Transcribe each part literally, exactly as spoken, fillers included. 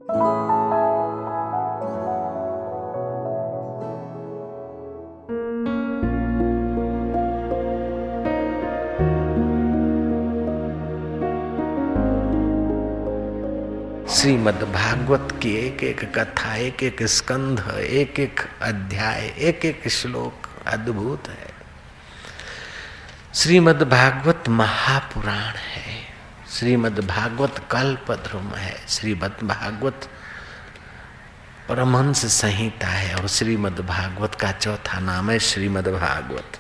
श्रीमद् भागवत की एक एक कथा, एक एक स्कंध, एक एक अध्याय, एक एक श्लोक अद्भुत है। श्रीमद् भागवत महापुराण है। श्रीमद् भागवत कल्पद्रुम है। श्रीमद् भागवत परमहंस संहिता है और श्रीमद् भागवत का चौथा नाम है श्रीमद् भागवत।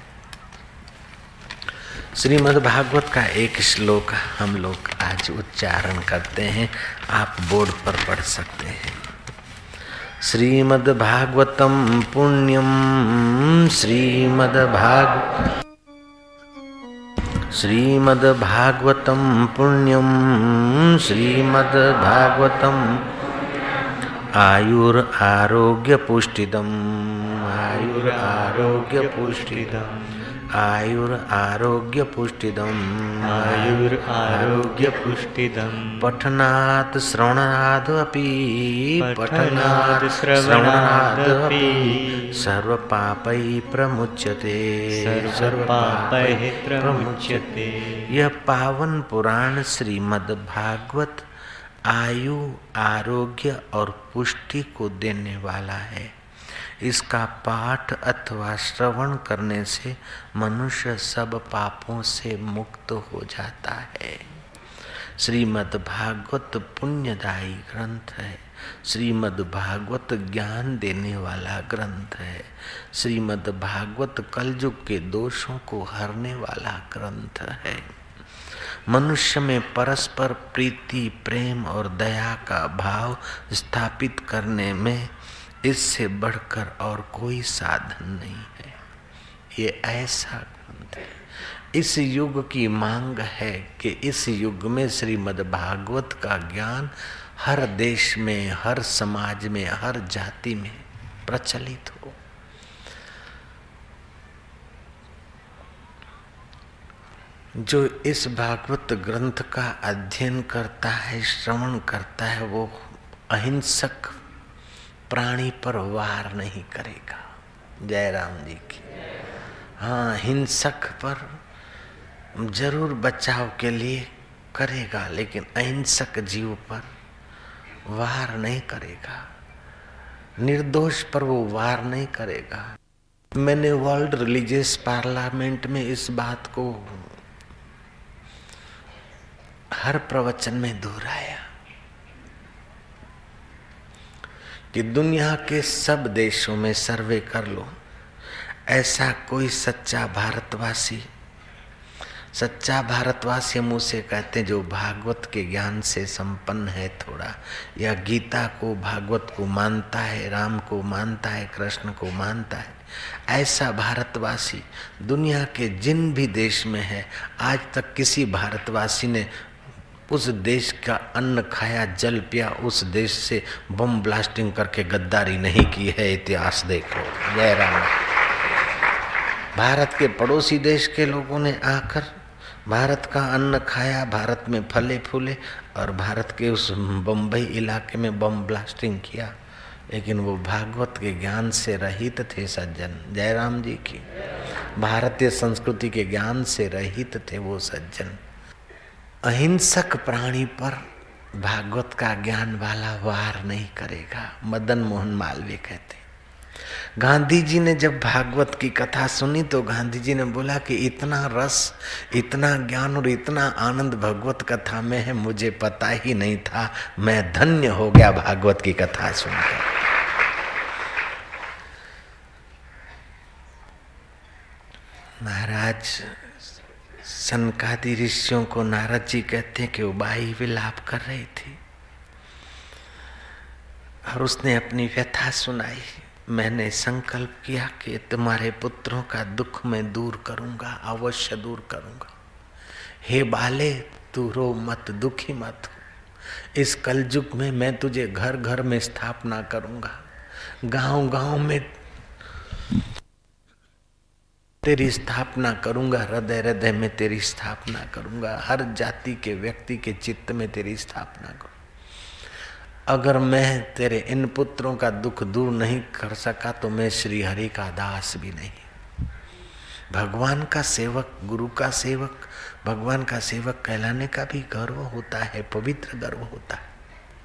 श्रीमद् भागवत का एक श्लोक हम लोग आज उच्चारण करते हैं, आप बोर्ड पर पढ़ सकते हैं। श्रीमद् भागवतम पुण्यम श्रीमद् भाग श्रीमद् भागवतम पुण्यम श्रीमद् भागवतम आयुर आरोग्य पुष्टिदम आयुर आरोग्य पुष्टिदम आयुर आरोग्य पुष्टिदम आयुर आरोग्य पुष्टिदम पठनात् श्रवणाद् अपि पठनात् श्रवणाद् अपि सर्व पापै प्रमुच्यते सर्व पापै प्रमुच्यते। यह पावन पुराण श्रीमद् भागवत आयु आरोग्य और पुष्टि को देने वाला है। इसका पाठ अथवा श्रवण करने से मनुष्य सब पापों से मुक्त हो जाता है। श्रीमद् भागवत पुण्यदायी ग्रंथ है। श्रीमद् भागवत ज्ञान देने वाला ग्रंथ है। श्रीमद् भागवत कलयुग के दोषों को हरने वाला ग्रंथ है। मनुष्य में परस्पर प्रीति, प्रेम और दया का भाव स्थापित करने में इससे बढ़कर और कोई साधन नहीं है। ये ऐसा ग्रंथ है। इस युग की मांग है कि इस युग में श्रीमद् भागवत का ज्ञान हर देश में, हर समाज में, हर जाति में प्रचलित हो। जो इस भागवत ग्रंथ का अध्ययन करता है, श्रवण करता है, वो अहिंसक प्राणी पर वार नहीं करेगा। जय राम जी की। हाँ, हिंसक पर जरूर बचाव के लिए करेगा, लेकिन अहिंसक जीव पर वार नहीं करेगा। निर्दोष पर वो वार नहीं करेगा। मैंने वर्ल्ड रिलीजियस पार्लियामेंट में इस बात को हर प्रवचन में दोहराया कि दुनिया के सब देशों में सर्वे कर लो, ऐसा कोई सच्चा भारतवासी, सच्चा भारतवासी हम उसे कहते हैं जो भागवत के ज्ञान से संपन्न है थोड़ा, या गीता को, भागवत को मानता है, राम को मानता है, कृष्ण को मानता है। ऐसा भारतवासी दुनिया के जिन भी देश में है, आज तक किसी भारतवासी ने उस देश का अन्न खाया, जल पिया, उस देश से बम ब्लास्टिंग करके गद्दारी नहीं की है। इतिहास देखो। जय राम। भारत के पड़ोसी देश के लोगों ने आकर भारत का अन्न खाया, भारत में फले फूले और भारत के उस बम्बई इलाके में बम ब्लास्टिंग किया, लेकिन वो भागवत के ज्ञान से रहित थे सज्जन। जय राम जी की। भारतीय संस्कृति के ज्ञान से रहित थे वो सज्जन। अहिंसक प्राणी पर भागवत का ज्ञान वाला वार नहीं करेगा। मदन मोहन मालवीय कहते। गांधी जी ने जब भागवत की कथा सुनी तो गांधी जी ने बोला कि इतना रस, इतना ज्ञान और इतना आनंद भगवत कथा में है, मुझे पता ही नहीं था। मैं धन्य हो गया भागवत की कथा सुनकर। महाराज सनकादि ऋषियों को नारद जी कहते हैं कि वो बाई विलाप कर रही थी और उसने अपनी व्यथा सुनाई। मैंने संकल्प किया कि तुम्हारे पुत्रों का दुख मैं दूर करूंगा, अवश्य दूर करूंगा। हे बाले, तू रो मत, दुखी मत हो। इस कलयुग में मैं तुझे घर घर में स्थापना करूंगा, गांव गांव में तेरी स्थापना करूंगा, हृदय हृदय में तेरी स्थापना करूंगा, हर जाति के व्यक्ति के चित्त में तेरी स्थापना करूंगा। अगर मैं तेरे इन पुत्रों का दुख दूर नहीं कर सका तो मैं श्री हरि का दास भी नहीं। भगवान का सेवक, गुरु का सेवक, भगवान का सेवक कहलाने का भी गर्व होता है, पवित्र गर्व होता है।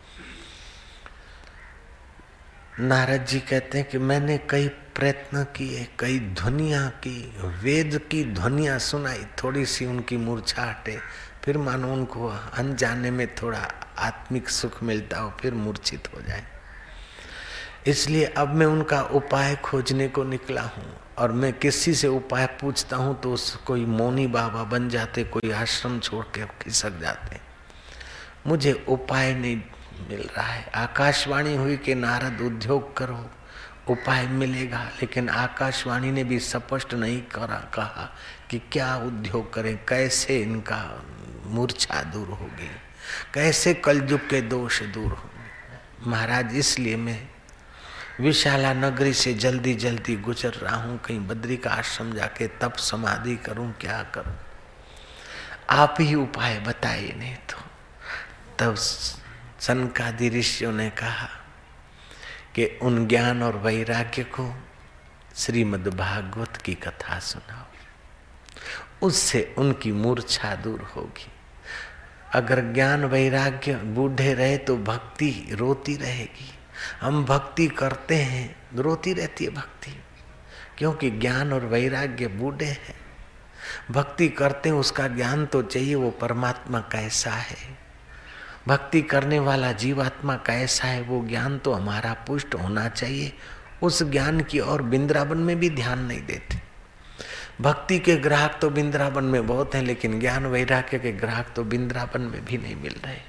नारद जी कहते हैं कि मैंने कई प्रयत्न किए, कई ध्वनियाँ की, वेद की ध्वनियाँ सुनाई, थोड़ी सी उनकी मूर्छा हटे, फिर मानो उनको अनजाने में थोड़ा आत्मिक सुख मिलता हो, फिर मूर्छित हो जाए। इसलिए अब मैं उनका उपाय खोजने को निकला हूँ, और मैं किसी से उपाय पूछता हूँ तो उस कोई मौनी बाबा बन जाते, कोई आश्रम छोड़ के खिसक जाते। मुझे उपाय नहीं मिल रहा है। आकाशवाणी हुई कि नारद उद्योग करो, उपाय मिलेगा, लेकिन आकाशवाणी ने भी स्पष्ट नहीं करा कहा कि क्या उद्योग करें, कैसे इनका मूर्छा दूर होगी, कैसे कलयुग के दोष दूर होंगे। महाराज इसलिए मैं विशाला नगरी से जल्दी जल्दी गुजर रहा हूँ, कहीं बद्री का आश्रम जाके तप समाधि करूँ, क्या करूँ, आप ही उपाय बताइए। नहीं तो तब सनकादि ऋषियों ने कहा कि उन ज्ञान और वैराग्य को श्रीमद् भागवत की कथा सुनाओ, उससे उनकी मूर्छा दूर होगी। अगर ज्ञान वैराग्य बूढ़े रहे तो भक्ति रोती रहेगी। हम भक्ति करते हैं, रोती रहती है भक्ति, क्योंकि ज्ञान और वैराग्य बूढ़े हैं। भक्ति करते हैं, उसका ज्ञान तो चाहिए, वो परमात्मा कैसा है, भक्ति करने वाला जीवात्मा कैसा है, वो ज्ञान तो हमारा पुष्ट होना चाहिए। उस ज्ञान की और वृंदावन में भी ध्यान नहीं देते। भक्ति के ग्राहक तो वृंदावन में बहुत हैं, लेकिन ज्ञान वैराग्य के ग्राहक तो वृंदावन में भी नहीं मिल रहे।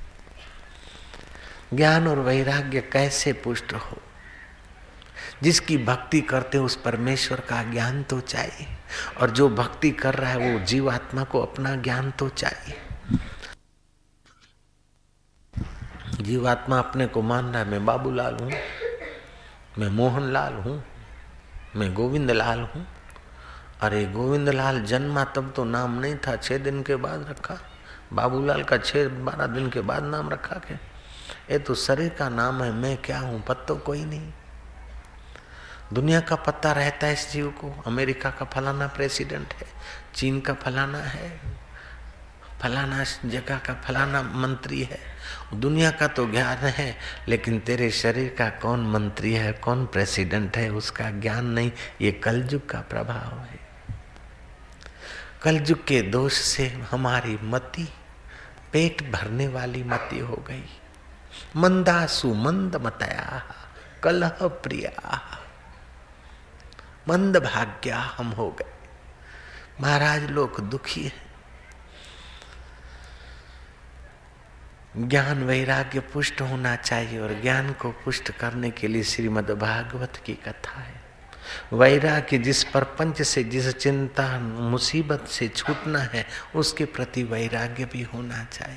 ज्ञान और वैराग्य कैसे पुष्ट हो? जिसकी भक्ति करते उस परमेश्वर का ज्ञान तो चाहिए, और जो भक्ति कर रहा है वो जीवात्मा को अपना ज्ञान तो चाहिए। जीवात्मा अपने को मान रहा है, मैं बाबूलाल हूँ, मैं मोहनलाल हूँ, मैं गोविंदलाल हूँ। अरे गोविंदलाल जन्मा तब तो नाम नहीं था, छः दिन के बाद रखा। बाबूलाल का छः बारह दिन के बाद नाम रखा के? ये तो शरीर का नाम है, मैं क्या हूँ पत्ता कोई नहीं। दुनिया का पता रहता है इस जीव को, अमेरिका का फलाना प्रेसिडेंट है, चीन का फलाना है, फलाना जगह का फलाना मंत्री है। दुनिया का तो ज्ञान है, लेकिन तेरे शरीर का कौन मंत्री है, कौन प्रेसिडेंट है, उसका ज्ञान नहीं। ये कलयुग का प्रभाव है। कलयुग के दोष से हमारी मति पेट भरने वाली मति हो गई। मंदासु मंद मतया कलह प्रिया, मंद भाग्या हम हो गए। महाराज लोग दुखी है। ज्ञान वैराग्य पुष्ट होना चाहिए, और ज्ञान को पुष्ट करने के लिए श्रीमद् भागवत की कथा है। वैराग्य जिस प्रपंच से, जिस चिंता मुसीबत से छूटना है, उसके प्रति वैराग्य भी होना चाहिए।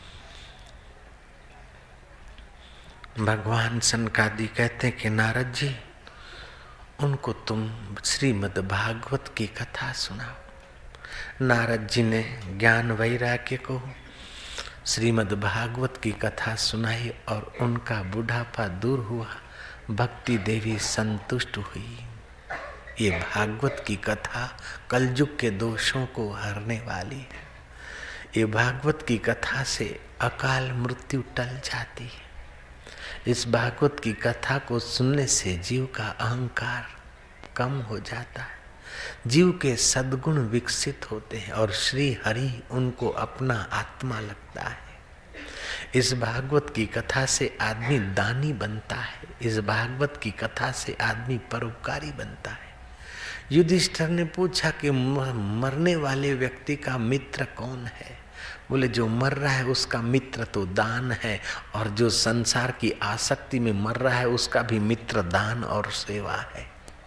भगवान सनकादि कहते हैं कि नारद जी, उनको तुम श्रीमद् भागवत की कथा सुनाओ। नारद जी ने ज्ञान वैराग्य को श्रीमद् भागवत की कथा सुनाई, और उनका बुढ़ापा दूर हुआ, भक्ति देवी संतुष्ट हुई। ये भागवत की कथा कलयुग के दोषों को हरने वाली है। ये भागवत की कथा से अकाल मृत्यु टल जाती है। इस भागवत की कथा को सुनने से जीव का अहंकार कम हो जाता है, जीव के सद्गुण विकसित होते हैं, और श्री हरि उनको अपना आत्मा लगता है। इस भागवत की कथा से आदमी दानी बनता है। इस भागवत की कथा से आदमी परोपकारी बनता है। युधिष्ठिर ने पूछा कि मरने वाले व्यक्ति का मित्र कौन है? बोले जो मर रहा है उसका मित्र तो दान है, और जो संसार की आसक्ति में मर रहा है उसका भी मित्र दान और सेवा है।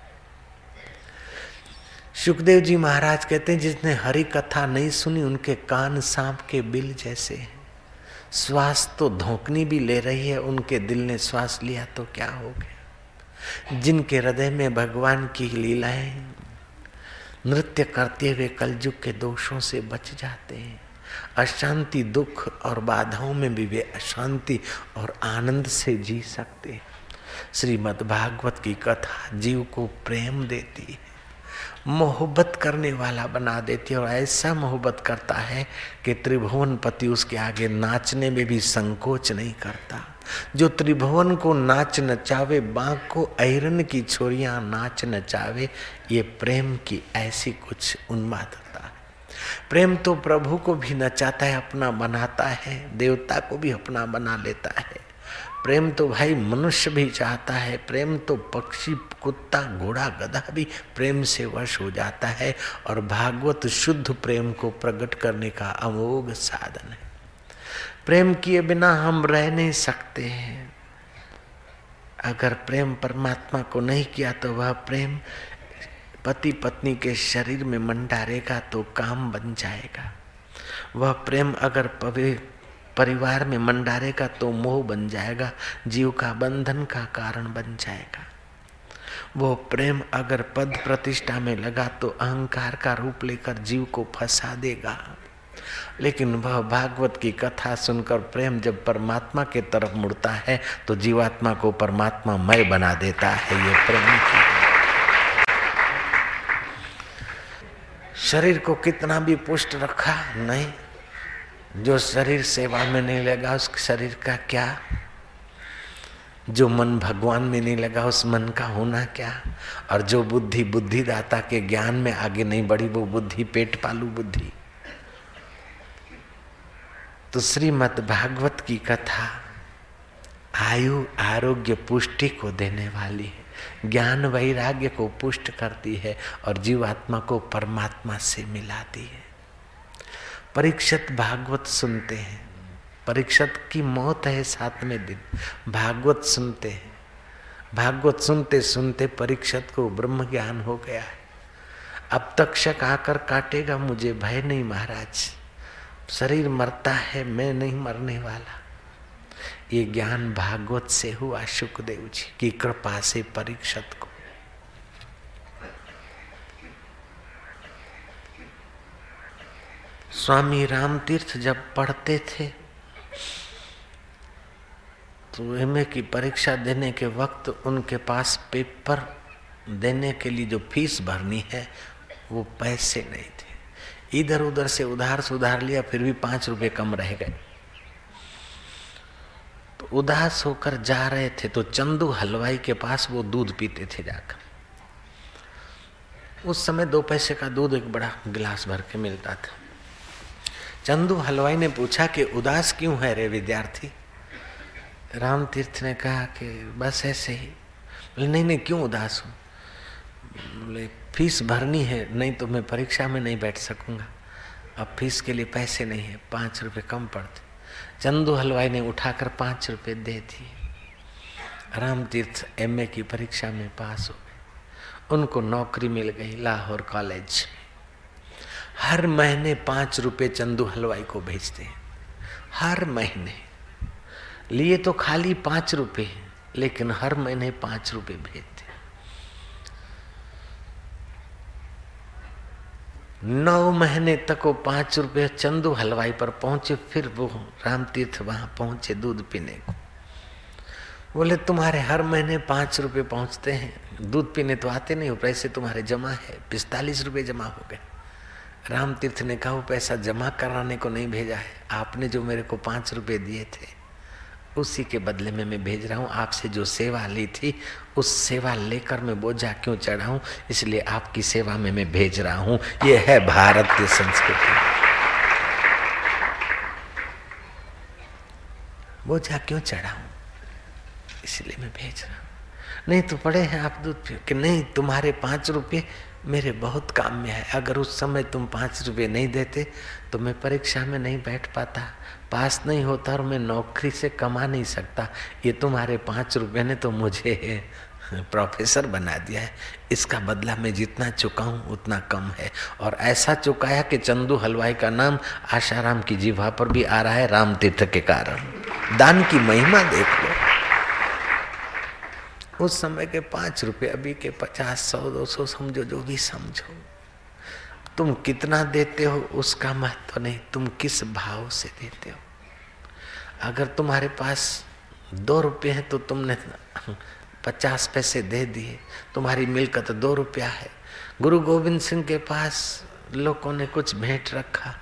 सुखदेव जी महाराज कहते हैं, जिसने हरि कथा नहीं सुनी उनके कान सांप के बिल जैसे हैं। श्वास तो धोकनी भी ले रही है, उनके दिल ने श्वास लिया तो क्या हो गया। जिनके हृदय में भगवान की लीलाएं नृत्य करते हुए कलयुग के दोषों से बच जाते हैं। अशांति, दुख और बाधाओं में भी वे अशांति और आनंद से जी सकते हैं। श्रीमद् भागवत की कथा जीव को प्रेम देती है, मोहब्बत करने वाला बना देती है, और ऐसा मोहब्बत करता है कि त्रिभुवन पति उसके आगे नाचने में भी संकोच नहीं करता। जो त्रिभुवन को नाच नचावे, बांक को ऐरन की छोरियां नाच नचावे, ये प्रेम की ऐसी कुछ उन्मादता है। प्रेम तो प्रभु को भी नचाता है, अपना बनाता है, देवता को भी अपना बना लेता है। प्रेम तो भाई मनुष्य भी चाहता है, प्रेम तो पक्षी, कुत्ता, घोड़ा, गधा भी प्रेम से वश हो जाता है। और भागवत शुद्ध प्रेम को प्रकट करने का अमोघ साधन है। प्रेम किए बिना हम रह नहीं सकते हैं। अगर प्रेम परमात्मा को नहीं किया तो वह प्रेम पति पत्नी के शरीर में मंडारेगा तो काम बन जाएगा। वह प्रेम अगर परिवार में मंडारेगा तो मोह बन जाएगा, जीव का बंधन का कारण बन जाएगा। वो प्रेम अगर पद प्रतिष्ठा में लगा तो अहंकार का रूप लेकर जीव को फंसा देगा। लेकिन वह भागवत की कथा सुनकर प्रेम जब परमात्मा के तरफ मुड़ता है तो जीवात्मा को परमात्मा मय बना देता है। ये प्रेम की शरीर को कितना भी पुष्ट रखा नहीं, जो शरीर सेवा में नहीं लगा उस शरीर का क्या, जो मन भगवान में नहीं लगा उस मन का होना क्या, और जो बुद्धि बुद्धिदाता के ज्ञान में आगे नहीं बढ़ी वो बुद्धि पेट पालू बुद्धि। तो श्रीमद् भागवत की कथा आयु आरोग्य पुष्टि को देने वाली है, ज्ञान वैराग्य को पुष्ट करती है और जीवात्मा को परमात्मा से मिलाती है। परीक्षित भागवत सुनते हैं, परीक्षित की मौत है सातवें दिन, भागवत सुनते हैं। भागवत सुनते सुनते परीक्षित को ब्रह्म ज्ञान हो गया है। अब तक्षक आकर काटेगा मुझे भय नहीं महाराज, शरीर मरता है मैं नहीं मरने वाला। ये ज्ञान भागवत से हुआ शुकदेव जी की कृपा से परीक्षित को। स्वामी रामतीर्थ जब पढ़ते थे तो एमए की परीक्षा देने के वक्त उनके पास पेपर देने के लिए जो फीस भरनी है वो पैसे नहीं थे। इधर उधर से उधार सुधार लिया, फिर भी पांच रुपए कम रह गए। तो उदास होकर जा रहे थे तो चंदू हलवाई के पास वो दूध पीते थे जाकर। उस समय दो पैसे का दूध एक बड़ा गिलास भर के मिलता था। चंदू हलवाई ने पूछा कि उदास क्यों है रे विद्यार्थी? रामतीर्थ ने कहा कि बस ऐसे ही। बोले नहीं नहीं क्यों उदास हूँ? बोले फीस भरनी है, नहीं तो मैं परीक्षा में नहीं बैठ सकूंगा। अब फीस के लिए पैसे नहीं है, पाँच रुपये कम पड़ते। चंदू हलवाई ने उठाकर पाँच रुपये दे दिए। रामतीर्थ एमए की परीक्षा में पास हो गए, उनको नौकरी मिल गई लाहौर कॉलेज। हर महीने पाँच रुपये चंदू हलवाई को भेजते हैं, हर महीने। लिए तो खाली पाँच रुपये लेकिन हर महीने पाँच रुपये भेजते। नौ महीने तक वो पाँच रुपये चंदू हलवाई पर पहुंचे। फिर वो रामतीर्थ वहां पहुंचे दूध पीने को। बोले तुम्हारे हर महीने पाँच रुपये पहुंचते हैं, दूध पीने तो आते नहीं हो, पैसे तुम्हारे जमा है। पिस्तालीस रुपये जमा हो गए। रामतीर्थ ने कहा वो पैसा जमा कराने को नहीं भेजा है, आपने जो मेरे को पाँच रुपये दिए थे उसी के बदले में मैं भेज रहा हूँ। आपसे जो सेवा ली थी उस सेवा लेकर मैं बोझा क्यों चढ़ाऊं, इसलिए आपकी सेवा में मैं भेज रहा हूँ। ये है भारतीय संस्कृति। बोझा क्यों चढ़ाऊं, इसलिए मैं भेज रहा हूँ। नहीं तो पड़े हैं आप दूध पियो। कि नहीं तुम्हारे पाँच रुपये मेरे बहुत काम में है। अगर उस समय तुम पाँच रुपये नहीं देते तो मैं परीक्षा में नहीं बैठ पाता, पास नहीं होता और मैं नौकरी से कमा नहीं सकता। ये तुम्हारे पाँच रुपये ने तो मुझे प्रोफेसर बना दिया है, इसका बदला मैं जितना चुकाऊं उतना कम है। और ऐसा चुकाया कि चंदू हलवाई का नाम आशाराम की जिह्वा पर भी आ रहा है रामतीर्थ के कारण। दान की महिमा देख लो। उस समय के पाँच रुपये, अभी के पचास, सौ, दो सौ समझो, जो भी समझो। तुम कितना देते हो उसका महत्व नहीं, तुम किस भाव से देते हो। अगर तुम्हारे पास दो रुपये है तो तुमने पचास पैसे दे दिए, तुम्हारी मिलकत दो रुपया है। गुरु गोविंद सिंह के पास लोगों ने कुछ भेंट रखा,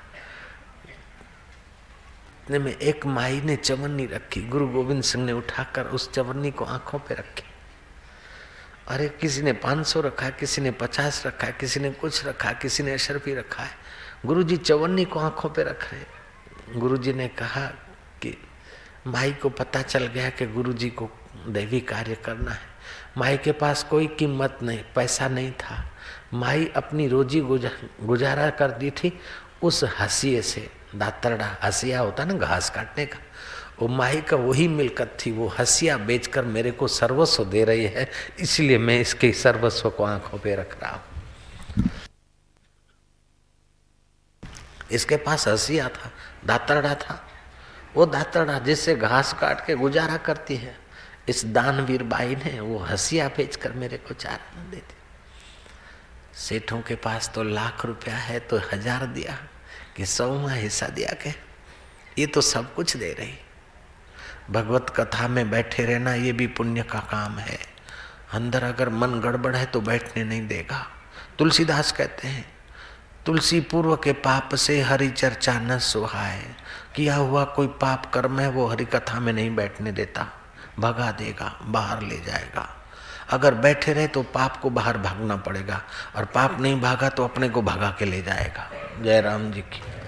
इतने में एक माई ने चवन्नी रखी, गुरु गोविंद सिंह ने उठाकर उस चवन्नी को आंखों पे रखी। अरे किसी ने पाँच सौ रखा है, किसी ने पचास रखा है, किसी ने कुछ रखा है, किसी ने अशरफी रखा है। गुरुजी चवन्नी को आंखों पे रख रहे। गुरुजी ने कहा कि माई को पता चल गया कि गुरुजी को दैवी कार्य करना है। माई के पास कोई कीमत नहीं, पैसा नहीं था। माई अपनी रोजी गुजारा कर दी थी उस हंसिए से। दातरड़ा हंसिया होता ना घास काटने का, वो माई का वही मिलकत थी। वो हंसिया बेचकर मेरे को सर्वस्व दे रही है, इसलिए मैं इसके सर्वस्व को आंखों पे रख रहा हूं। इसके पास हंसिया था, दातरड़ा था। वो दातरड़ा जिससे घास काट के गुजारा करती है, इस दानवीर बाई ने वो हंसिया बेचकर मेरे को चारा न देती। सेठों के पास तो लाख रुपया है तो हजार दिया कि सौवां हिस्सा दिया के, ये तो सब कुछ दे रही। भगवत कथा में बैठे रहना ये भी पुण्य का काम है। अंदर अगर मन गड़बड़ है तो बैठने नहीं देगा। तुलसीदास कहते हैं, तुलसी पूर्व के पाप से हरि चर्चा न सुहाए। किया हुआ कोई पाप कर्म है वो हरि कथा में नहीं बैठने देता, भगा देगा, बाहर ले जाएगा। अगर बैठे रहे तो पाप को बाहर भागना पड़ेगा, और पाप नहीं भागा तो अपने को भगा के ले जाएगा। जय राम जी की।